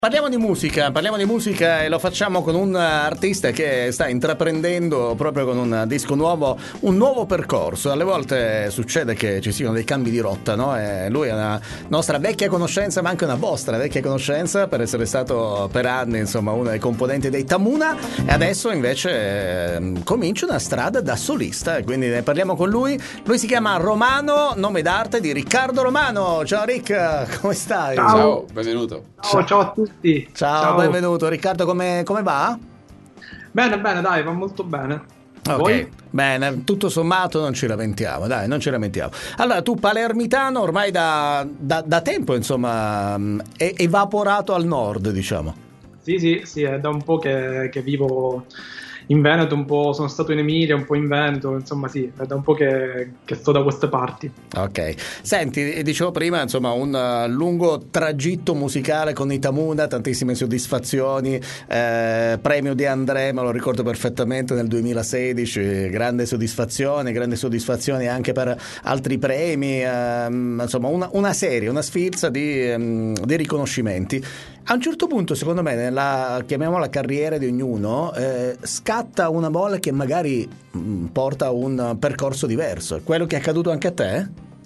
Parliamo di musica e lo facciamo con un artista che sta intraprendendo proprio con un disco nuovo, un nuovo percorso. Alle volte succede che ci siano dei cambi di rotta, no? E lui è una nostra vecchia conoscenza, ma anche una vostra vecchia conoscenza per essere stato per anni, insomma, uno dei componenti dei Tamuna, e adesso invece comincia una strada da solista e quindi ne parliamo con lui. Lui si chiama Romano, nome d'arte di Riccardo Romano. Ciao Rick, come stai? Ciao, benvenuto. Ciao a tutti. Ciao, benvenuto Riccardo, come va? Bene, dai, va molto bene. Ok, Voi? bene, tutto sommato non ci lamentiamo, dai, non ci lamentiamo. Allora, tu palermitano ormai da tempo, insomma, è evaporato al nord, diciamo. Sì, è da un po' che vivo in Veneto, un po' sono stato in Emilia, un po' in Veneto, insomma sì, è da un po' che sto da queste parti. Ok, senti, dicevo prima, insomma, un lungo tragitto musicale con i Tamuna, tantissime soddisfazioni, premio di André, me lo ricordo perfettamente, nel 2016, grandi soddisfazioni anche per altri premi, insomma una serie, una sfilza di riconoscimenti. A un certo punto, secondo me, nella, chiamiamola carriera di ognuno, scatta una bolla che magari porta a un percorso diverso. È quello che è accaduto anche a te?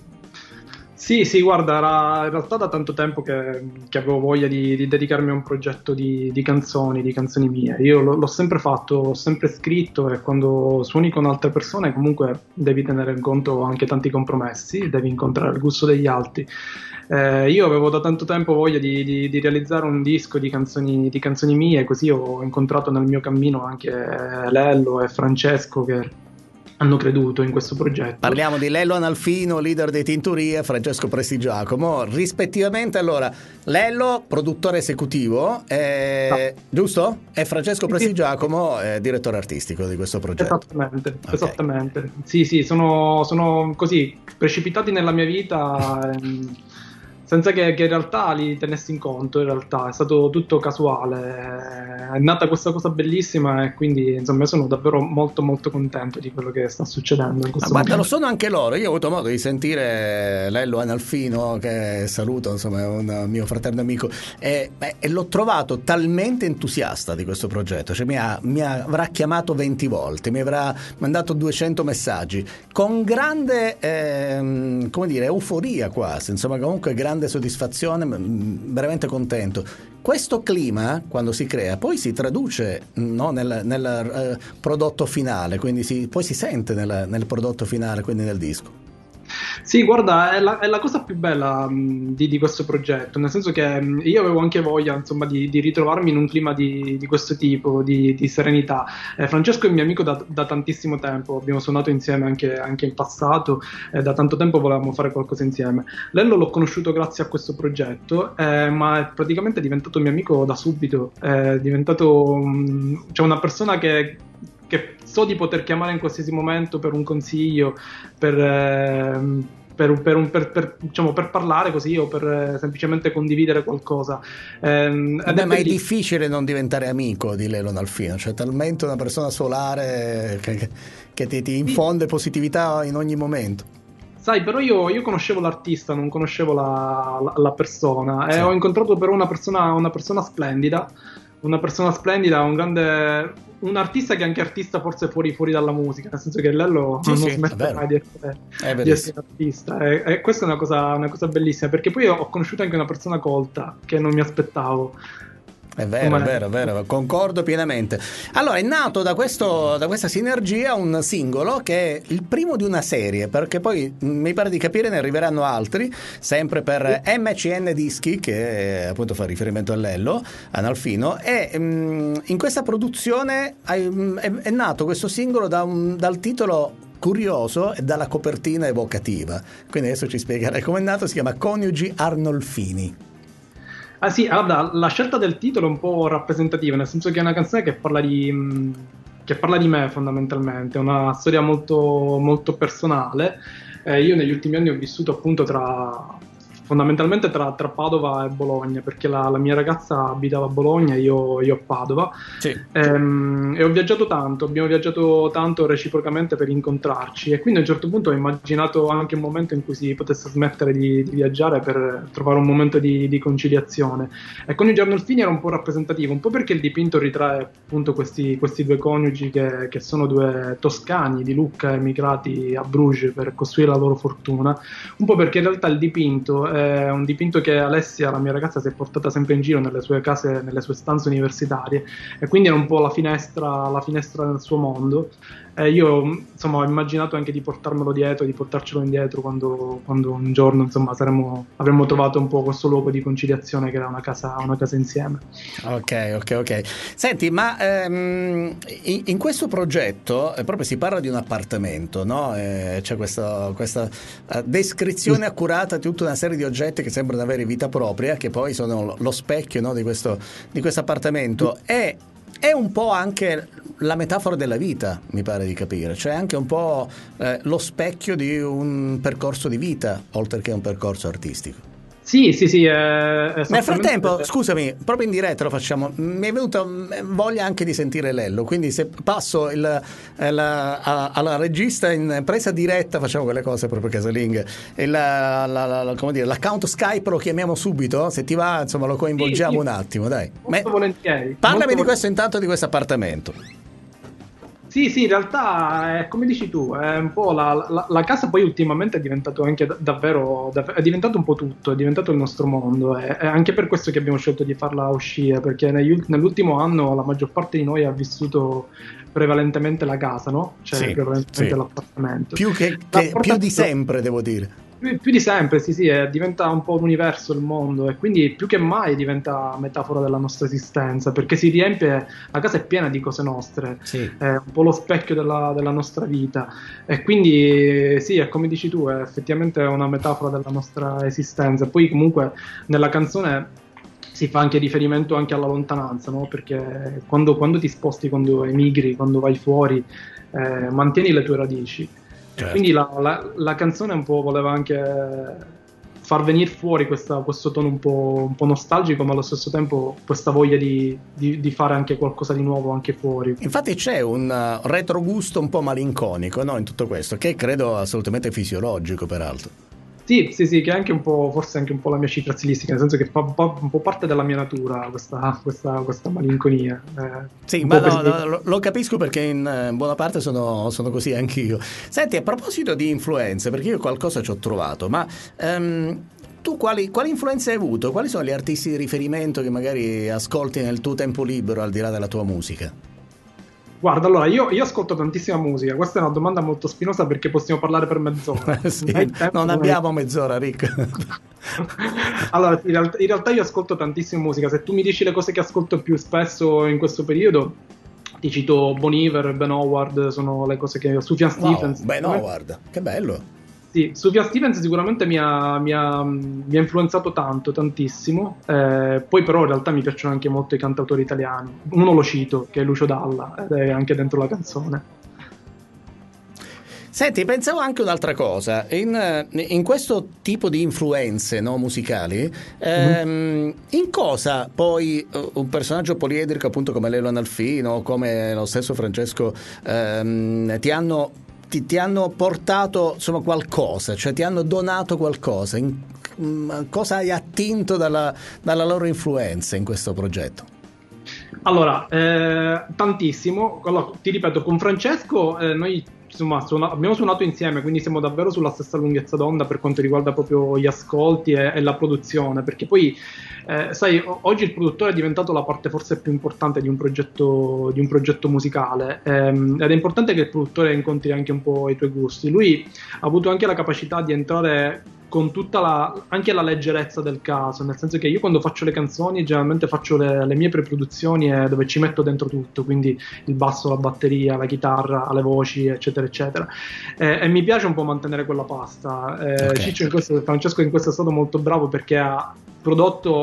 Sì, guarda, era in realtà da tanto tempo che avevo voglia di dedicarmi a un progetto di canzoni mie. Io l'ho sempre fatto, ho sempre scritto, e quando suoni con altre persone comunque devi tenere in conto anche tanti compromessi, devi incontrare il gusto degli altri. Io avevo da tanto tempo voglia di realizzare un disco di canzoni mie, così ho incontrato nel mio cammino anche Lello e Francesco, che hanno creduto in questo progetto. Parliamo di Lello Analfino, leader dei Tintoria, e Francesco Prestigiacomo, rispettivamente. Allora, Lello, produttore esecutivo, giusto? E Francesco Prestigiacomo, direttore artistico di questo progetto. Esattamente. Sì, sono così precipitati nella mia vita. Senza che in realtà li tenessi in conto, in realtà è stato tutto casuale, è nata questa cosa bellissima e quindi insomma io sono davvero molto contento di quello che sta succedendo in questo Guarda, momento. lo sono anche loro. Io ho avuto modo di sentire Lello Analfino, che saluto, insomma è un mio fraterno amico, e l'ho trovato talmente entusiasta di questo progetto, cioè mi avrà chiamato 20 volte, mi avrà mandato 200 messaggi con grande come dire, euforia quasi, insomma comunque grande soddisfazione, veramente contento. Questo clima, quando si crea, poi si traduce, no, nel prodotto finale, quindi poi si sente nel prodotto finale, quindi nel disco. Sì, guarda, è la cosa più bella di questo progetto, nel senso che io avevo anche voglia, insomma, di ritrovarmi in un clima di questo tipo, di serenità. Francesco è un mio amico da tantissimo tempo, abbiamo suonato insieme anche in passato, da tanto tempo volevamo fare qualcosa insieme. Lello l'ho conosciuto grazie a questo progetto, ma è praticamente diventato mio amico da subito, è diventato cioè una persona che so di poter chiamare in qualsiasi momento per un consiglio, diciamo, per parlare così o per semplicemente condividere qualcosa. Ma è difficile non diventare amico di Lello Analfino, cioè talmente una persona solare che ti infonde positività in ogni momento. Sai, però io conoscevo l'artista, non conoscevo la persona, sì. E ho incontrato però una persona splendida, un artista che è anche artista forse fuori dalla musica, nel senso che Lello non smette mai di essere artista, e questa è una cosa bellissima, perché poi ho conosciuto anche una persona colta che non mi aspettavo. È vero, concordo pienamente. Allora, è nato da questa sinergia un singolo che è il primo di una serie, perché poi mi pare di capire ne arriveranno altri, sempre per MCN Dischi, che appunto fa riferimento a Lello Analfino, e in questa produzione è nato questo singolo dal titolo curioso e dalla copertina evocativa. Quindi adesso ci spiegherai com'è nato. Si chiama Coniugi Arnolfini. Ah sì, allora, la scelta del titolo è un po' rappresentativa, nel senso che è una canzone che parla di me fondamentalmente, è una storia molto personale. Io negli ultimi anni ho vissuto appunto tra fondamentalmente tra Padova e Bologna, perché la mia ragazza abitava a Bologna e io a Padova. Sì. E ho viaggiato tanto, abbiamo viaggiato tanto reciprocamente per incontrarci, e quindi a un certo punto ho immaginato anche un momento in cui si potesse smettere di viaggiare per trovare un momento di conciliazione. E con il Arnolfini era un po' rappresentativo, un po' perché il dipinto ritrae appunto questi due coniugi che sono due toscani di Lucca emigrati a Bruges per costruire la loro fortuna, un po' perché in realtà il dipinto è un dipinto che Alessia, la mia ragazza, si è portata sempre in giro nelle sue case, nelle sue stanze universitarie, e quindi era un po' la finestra nel suo mondo. Io insomma ho immaginato anche di portarmelo dietro, di portarcelo indietro quando un giorno insomma avremmo trovato un po' questo luogo di conciliazione che era una casa insieme. Ok. Senti, ma in questo progetto proprio si parla di un appartamento, no? C'è questa descrizione accurata di tutta una serie di oggetti che sembrano avere vita propria, che poi sono lo specchio, no, di questo appartamento. È un po' anche la metafora della vita, mi pare di capire, cioè anche un po' lo specchio di un percorso di vita, oltre che un percorso artistico. Sì, Nel frattempo, scusami, proprio in diretta lo facciamo, mi è venuta voglia anche di sentire Lello, quindi se passo alla regista in presa diretta, facciamo quelle cose proprio casalinghe, e come dire, l'account Skype lo chiamiamo subito, se ti va, insomma, lo coinvolgiamo un attimo, dai. Molto volentieri. Parlami di questo intanto, di questo appartamento. Sì, in realtà è come dici tu, è un po' la casa poi ultimamente è diventato anche davvero, è diventato un po' tutto, è diventato il nostro mondo, è anche per questo che abbiamo scelto di farla uscire, perché nell'ultimo anno la maggior parte di noi ha vissuto prevalentemente la casa, no? Cioè sì, prevalentemente l'appartamento. Più di sempre, devo dire. Più di sempre, sì, diventa un po' un universo il mondo, e quindi più che mai diventa metafora della nostra esistenza, perché si riempie, la casa è piena di cose nostre, sì. È un po' lo specchio della nostra vita, e quindi sì, è come dici tu, è effettivamente una metafora della nostra esistenza. Poi comunque nella canzone si fa anche riferimento anche alla lontananza, no? Perché quando ti sposti, quando emigri, quando vai fuori, mantieni le tue radici. Certo. Quindi la canzone un po' voleva anche far venire fuori questo tono un po' nostalgico, ma allo stesso tempo questa voglia di fare anche qualcosa di nuovo anche fuori. Infatti c'è un retrogusto un po' malinconico, no, in tutto questo, che credo assolutamente fisiologico, peraltro. Sì, che è anche un po', forse anche un po' la mia cifra stilistica, nel senso che fa un po' parte della mia natura questa malinconia. Sì, ma no, lo capisco, perché in buona parte sono così anch'io. Senti, a proposito di influenze, perché io qualcosa ci ho trovato, ma tu quali influenze hai avuto? Quali sono gli artisti di riferimento che magari ascolti nel tuo tempo libero, al di là della tua musica? Guarda, allora io ascolto tantissima musica. Questa è una domanda molto spinosa perché possiamo parlare per mezz'ora. Sì, non abbiamo mezz'ora, Rick. Allora, in realtà io ascolto tantissima musica. Se tu mi dici le cose che ascolto più spesso in questo periodo, ti cito Bon Iver, Ben Howard, sono le cose che... Sufjan Stevens. Ben Howard, che bello. Sì, Sufjan Stevens sicuramente mi ha influenzato tantissimo, poi però in realtà mi piacciono anche molto i cantautori italiani. Uno lo cito, che è Lucio Dalla, ed è anche dentro la canzone. Senti, pensavo anche un'altra cosa, in questo tipo di influenze, no, musicali, in cosa poi un personaggio poliedrico appunto come Lello Analfino, come lo stesso Francesco, ti hanno portato, insomma, qualcosa, cioè ti hanno donato qualcosa, cosa hai attinto dalla loro influenza in questo progetto? Allora, tantissimo. Allora, ti ripeto, con Francesco noi insomma abbiamo suonato insieme, quindi siamo davvero sulla stessa lunghezza d'onda per quanto riguarda proprio gli ascolti e la produzione, perché poi sai, oggi il produttore è diventato la parte forse più importante di un progetto musicale, ed è importante che il produttore incontri anche un po' i tuoi gusti. Lui ha avuto anche la capacità di entrare con tutta anche la leggerezza del caso, nel senso che io quando faccio le canzoni generalmente faccio le mie preproduzioni dove ci metto dentro tutto, quindi il basso, la batteria, la chitarra, le voci, eccetera eccetera, e mi piace un po' mantenere quella pasta. Okay. Francesco in questo è stato molto bravo, perché ha prodotto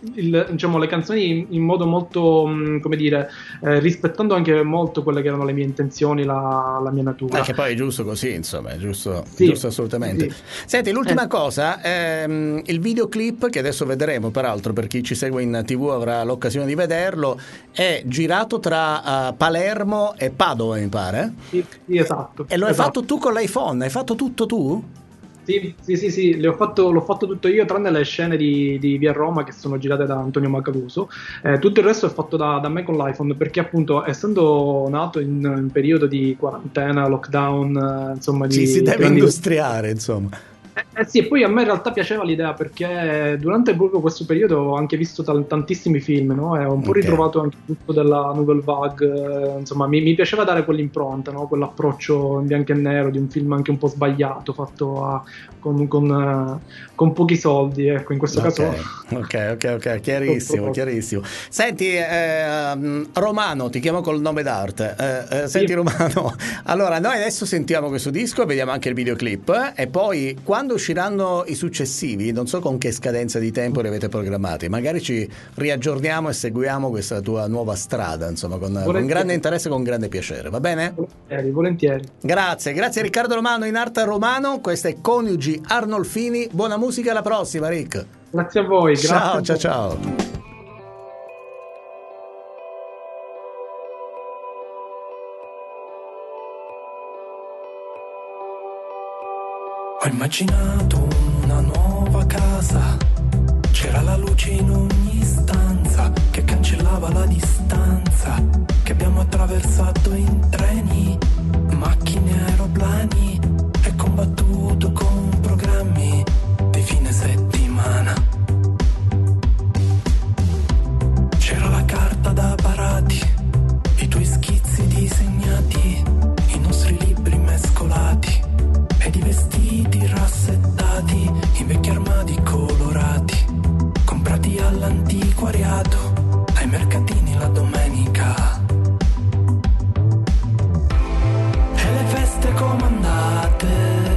diciamo, le canzoni in modo molto, come dire, rispettando anche molto quelle che erano le mie intenzioni, la mia natura. Che poi è giusto così, insomma, è giusto, Sì, giusto assolutamente. sì. Senti, l'ultima cosa, il videoclip che adesso vedremo, peraltro per chi ci segue in TV avrà l'occasione di vederlo, è girato tra Palermo e Padova, mi pare. Sì, sì, esatto. E lo hai Esatto. fatto tu con l'iPhone? Hai fatto tutto tu? Sì, l'ho fatto tutto io, tranne le scene di Via Roma che sono girate da Antonio Macaluso. Tutto il resto è fatto da me con l'iPhone, perché appunto, essendo nato in periodo di quarantena, lockdown, insomma, Ci si deve grandi- industriare, insomma. sì, e poi a me in realtà piaceva l'idea, perché durante proprio questo periodo ho anche visto tantissimi film, no? E ho un po' Ok. ritrovato anche tutto della Nouvelle Vague, insomma, mi piaceva dare quell'impronta, no? Quell'approccio in bianco e nero di un film anche un po' sbagliato, fatto con pochi soldi, ecco, in questo caso. Ok, chiarissimo, chiarissimo. Senti, Romano, ti chiamo col nome d'arte. Senti, Sì. Romano, allora noi adesso sentiamo questo disco e vediamo anche il videoclip, e poi quando usciranno i successivi, non so con che scadenza di tempo li avete programmati, magari ci riaggiorniamo e seguiamo questa tua nuova strada, insomma, con grande interesse e con grande piacere, va bene? Volentieri. Grazie Riccardo Romano in arte Romano, questo è Coniugi Arnolfini, buona musica, alla prossima Rick. Grazie a voi. Grazie a voi. Ciao. Ho immaginato una nuova casa, c'era la luce in ogni stanza che cancellava la distanza che abbiamo attraversato in treni, macchine, aeroplani e combattuto con programmi di fine settimana. C'era la carta da parati, i tuoi schizzi disegnati, i nostri libri mescolati ed i vestiti rassettati in vecchi armadi colorati, comprati all'antiquariato, ai mercatini la domenica. E le feste comandate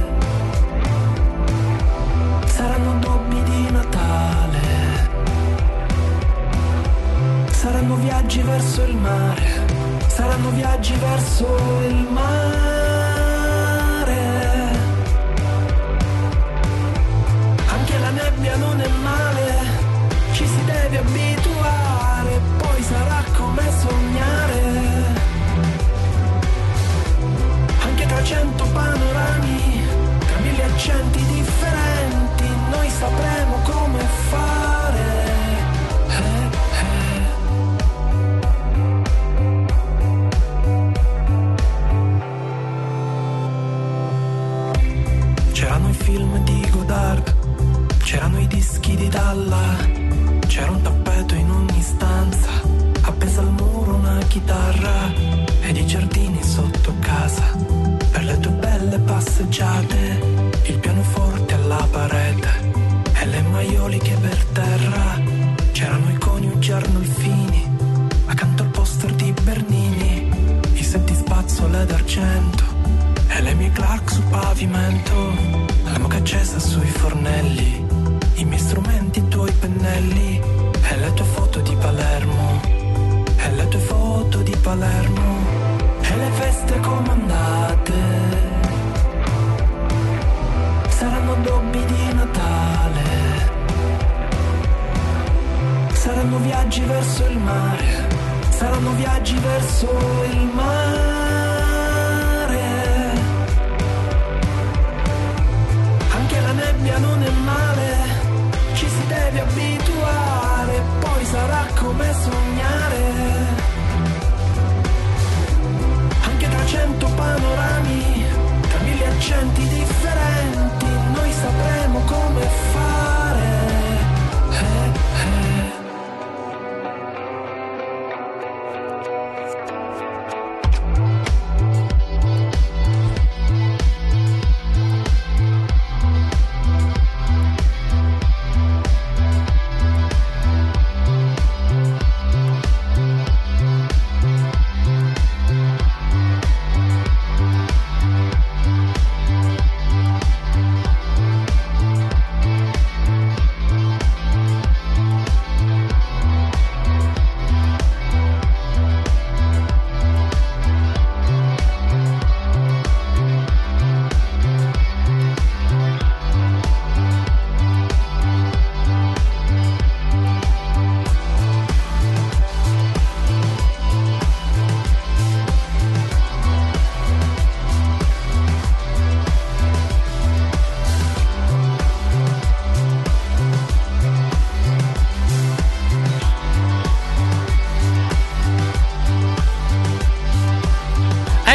saranno doppi di Natale, saranno viaggi verso il mare, saranno viaggi verso il mare. Anche la nebbia non è male, ci si deve abituare, poi sarà come sognare. Anche tra 100 panorami, tra 1000 accenti differenti, noi sapremo come fare. C'erano i film di Godard, c'erano i dischi di Dalla, c'era un tappeto in ogni stanza, appesa al muro una chitarra ed i giardini sotto casa, per le tue belle passeggiate, il pianoforte alla parete e le maioliche per terra. C'erano i coniugi Arnolfini, accanto al poster di Bernini, i senti spazzole d'argento e le mie Clark su pavimento, la moca accesa sui fornelli, i miei strumenti, i tuoi pennelli e le tue foto di Palermo, e le tue foto di Palermo, e le feste comandate saranno addobbi di Natale, saranno viaggi verso il mare, saranno viaggi verso il mare. Anche la nebbia non è male, ci si deve abituare, poi sarà come sognare. Anche tra 100 panorami, tra 1000 accenti differenti, noi sapremo come fare.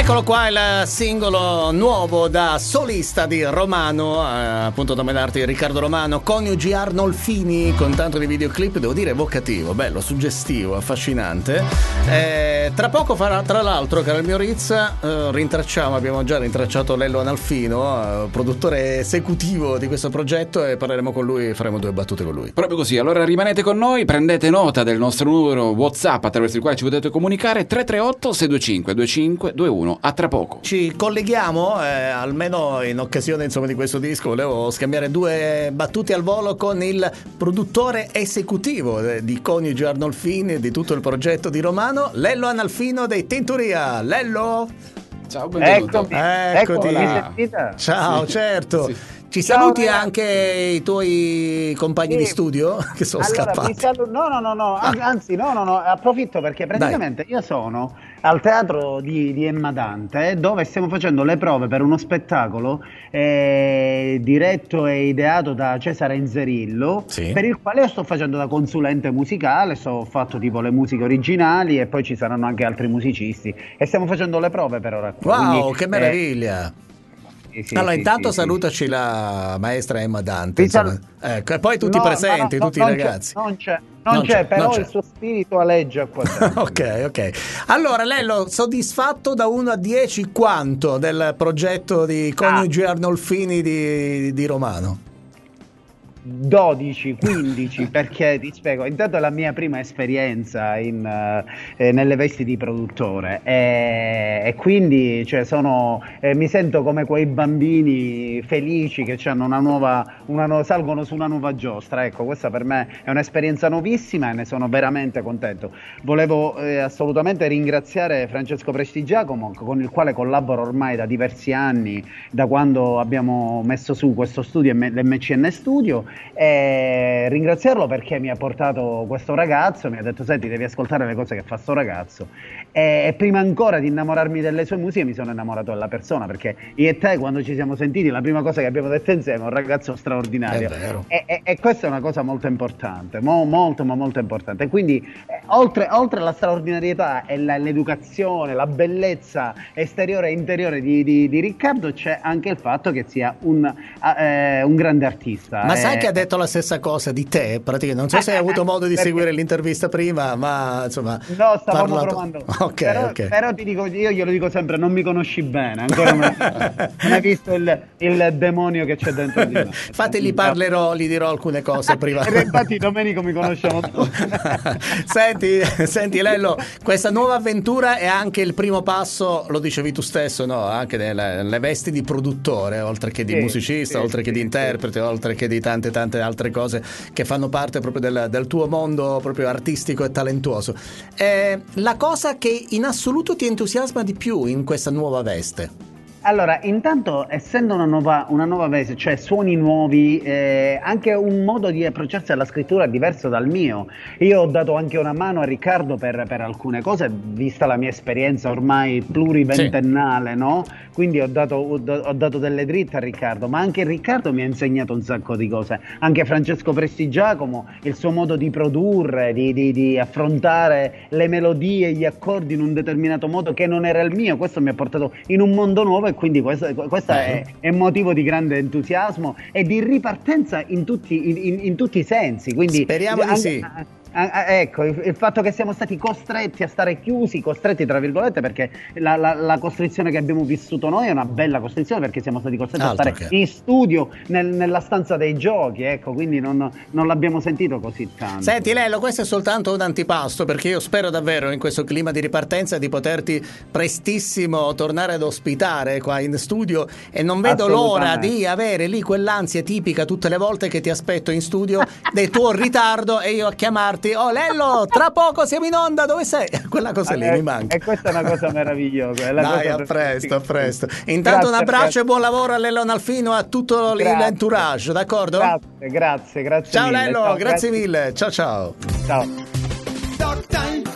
Eccolo qua il singolo nuovo da solista di Romano, appunto da menarti Riccardo Romano, coniugi Arnolfini, con tanto di videoclip, devo dire evocativo, bello, suggestivo, affascinante. Tra poco farà, tra l'altro, caro il mio Ritz, abbiamo già rintracciato Lello Analfino, produttore esecutivo di questo progetto, e parleremo con lui, faremo 2 battute con lui. Proprio così, allora rimanete con noi, prendete nota del nostro numero WhatsApp attraverso il quale ci potete comunicare, 338 625 2521. A tra poco. Ci colleghiamo, almeno in occasione insomma di questo disco, volevo scambiare 2 battute al volo con il produttore esecutivo di Coniugi Arnolfini, di tutto il progetto di Romano, Lello Analfino dei Tintoria. Lello? Ciao, benvenuto. Eccoti. Ciao, sì, certo. Sì. Ci saluti anche i tuoi compagni di studio che sono scappati? No, anzi, approfitto perché praticamente io sono al teatro di Emma Dante, dove stiamo facendo le prove per uno spettacolo diretto e ideato da Cesare Inzerillo, sì, per il quale io sto facendo da consulente musicale, ho fatto tipo le musiche originali e poi ci saranno anche altri musicisti e stiamo facendo le prove per ora. Wow, quindi, che meraviglia! Allora, intanto salutaci la maestra Emma Dante, ecco, e poi tutti presenti, tutti i ragazzi. Non c'è, però il suo spirito aleggia qua dentro. Ok. Allora, Lello, soddisfatto da 1 a 10 quanto del progetto di Coniugi Arnolfini di Romano? 12, 15, perché ti spiego, intanto è la mia prima esperienza nelle vesti di produttore e quindi mi sento come quei bambini felici che hanno salgono su una nuova giostra. Ecco, questa per me è un'esperienza nuovissima e ne sono veramente contento. Volevo assolutamente ringraziare Francesco Prestigiacomo, con il quale collaboro ormai da diversi anni, da quando abbiamo messo su questo studio, l'MCN Studio, e ringraziarlo perché mi ha portato questo ragazzo, mi ha detto: senti, devi ascoltare le cose che fa sto ragazzo, e prima ancora di innamorarmi delle sue musiche mi sono innamorato della persona, perché io e te, quando ci siamo sentiti, la prima cosa che abbiamo detto insieme è un ragazzo straordinario, e questa è una cosa molto importante, molto importante. Quindi oltre alla straordinarietà e l'educazione, la bellezza esteriore e interiore di Riccardo, c'è anche il fatto che sia un grande artista. Ma sai che ha detto la stessa cosa di te? Praticamente, non so se hai avuto modo di seguire l'intervista prima, ma insomma. No, stavamo provando. Però ti dico, io glielo dico sempre: non mi conosci bene, ancora non hai visto il demonio che c'è dentro di me. Infatti gli dirò alcune cose prima. Infatti Domenico mi conosciamo tutti. Senti Lello, questa nuova avventura è anche il primo passo, lo dicevi tu stesso, no? Anche nelle vesti di produttore, oltre che di musicista, oltre che di interprete, oltre che di tante altre cose che fanno parte proprio del tuo mondo proprio artistico e talentuoso. La cosa che in assoluto ti entusiasma di più in questa nuova veste? Allora, intanto, essendo una nuova veste, cioè suoni nuovi, anche un modo di approcciarsi alla scrittura diverso dal mio. Io ho dato anche una mano a Riccardo per alcune cose, vista la mia esperienza ormai pluriventennale, sì, no? Quindi ho dato delle dritte a Riccardo, ma anche Riccardo mi ha insegnato un sacco di cose. Anche Francesco Prestigiacomo, il suo modo di produrre, di affrontare le melodie, gli accordi in un determinato modo che non era il mio. Questo mi ha portato in un mondo nuovo, e quindi questo è motivo di grande entusiasmo e di ripartenza in tutti i sensi. Quindi speriamo di sì. Ecco, il fatto che siamo stati costretti a stare chiusi, costretti tra virgolette, perché la costrizione che abbiamo vissuto noi è una bella costrizione, perché siamo stati costretti a stare in studio nella stanza dei giochi, ecco, quindi non l'abbiamo sentito così tanto. Senti Lello, questo è soltanto un antipasto, perché io spero davvero in questo clima di ripartenza di poterti prestissimo tornare ad ospitare qua in studio, e non vedo l'ora di avere lì quell'ansia tipica tutte le volte che ti aspetto in studio del tuo ritardo e io a chiamarti: oh Lello, tra poco siamo in onda, dove sei? Quella cosa lì mi manca. E questa è una cosa meravigliosa. Dai, a presto. Intanto un abbraccio e buon lavoro a Lello Analfino, a tutto l'entourage, d'accordo? Grazie ciao mille. Lello, Ciao, grazie mille. Ciao. Ciao.